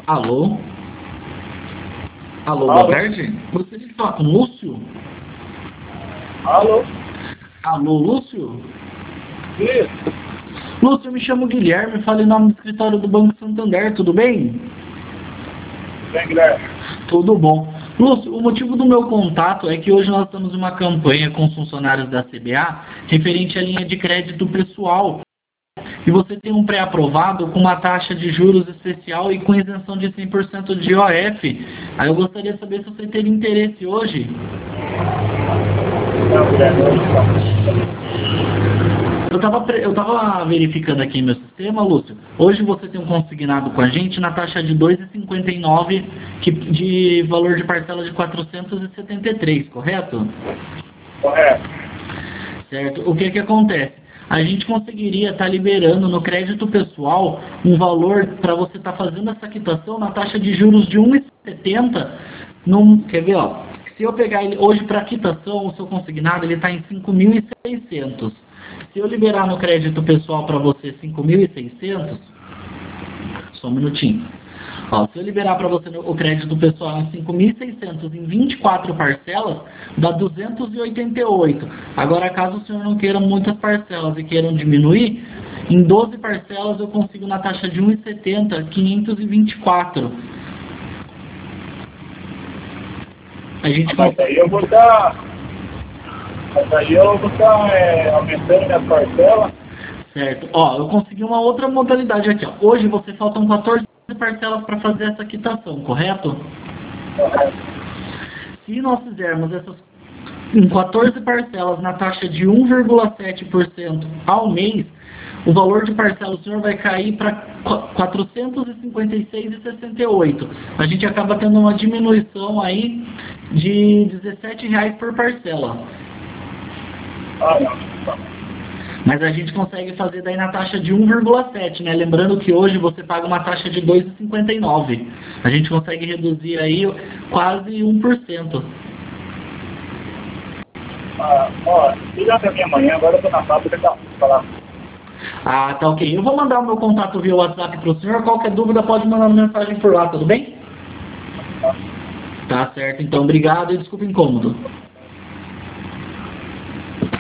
Alô? Alô, boa Alô? tarde. Gostaria de falar com o Lúcio? Alô? Alô, Lúcio? Isso. Lúcio, eu me chamo Guilherme, falo em nome do escritório do Banco Santander, tudo bem? Bem, Guilherme. Tudo bom. Lúcio, o motivo do meu contato é que hoje nós estamos em uma campanha com os funcionários da CBA referente à linha de crédito pessoal. E você tem um pré-aprovado com uma taxa de juros especial e com isenção de 100% de IOF. Aí eu gostaria de saber se você teria interesse hoje. Não, Guilherme, hoje não. Eu tava verificando aqui meu sistema, Lúcio. Hoje você tem um consignado com a gente na taxa de 2,59 de valor de parcela de 473, correto? Correto. Certo. O que acontece? A gente conseguiria estar liberando no crédito pessoal um valor para você estar fazendo essa quitação na taxa de juros de 1,70. Quer ver, ó? Se eu pegar ele hoje para quitação, o seu consignado ele está em 5.600. Se eu liberar no crédito pessoal para você 5.600, só um minutinho. Ó, se eu liberar para você o crédito pessoal em 5.600 em 24 parcelas, dá 288. Agora, caso o senhor não queira muitas parcelas e queiram diminuir, em 12 parcelas eu consigo na taxa de 1,70, 524. A gente Mas aí eu vou estar... aumentando minhas parcelas. Certo. Ó, eu consegui uma outra modalidade aqui, ó. Hoje você faltam 14 parcelas para fazer essa quitação, correto? Correto. Se nós fizermos essas em 14 parcelas na taxa de 1,7% ao mês, o valor de parcela do senhor vai cair para R$ 456,68. A gente acaba tendo uma diminuição aí de R$ 17 por parcela. Ah, não. Mas a gente consegue fazer daí na taxa de 1,7, né? Lembrando que hoje você paga uma taxa de 2,59. A gente consegue reduzir aí quase 1%. Ó, liga pra mim amanhã, agora eu tô na fábrica, tá? Falar. Ah, tá ok. Eu vou mandar o meu contato via WhatsApp para o senhor. Qualquer dúvida pode mandar uma mensagem por lá, tudo bem? Tá. Tá certo. Então, obrigado e desculpa o incômodo.